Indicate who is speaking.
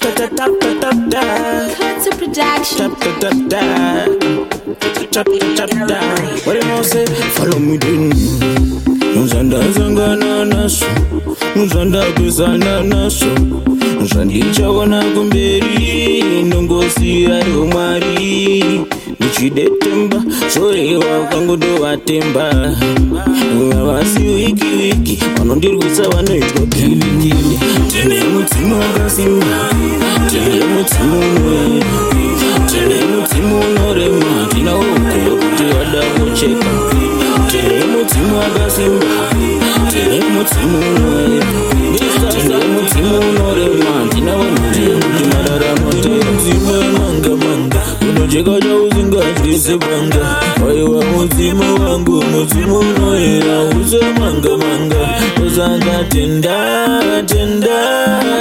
Speaker 1: Concept production.
Speaker 2: What do you say? Follow me then. Muzanda zangana naso, muzanda kuzana naso, muzandicha wana kumberi, nongosi aro mari. Nichide temba, sore wakangu do watemba. Wawasi wiki, wanondirwisa wanoitwa kili. Tene mutimu wakasimba, tene mutimu noe, tene mutimu norema, tina ukuyo kuti wada kucheka. Tene mutimu wakasimba, tene mutimu noe, tene mutimu norema, tina ukuyo kuti madara mote. Mzimu manga, unojeka ja uzinga jise banga.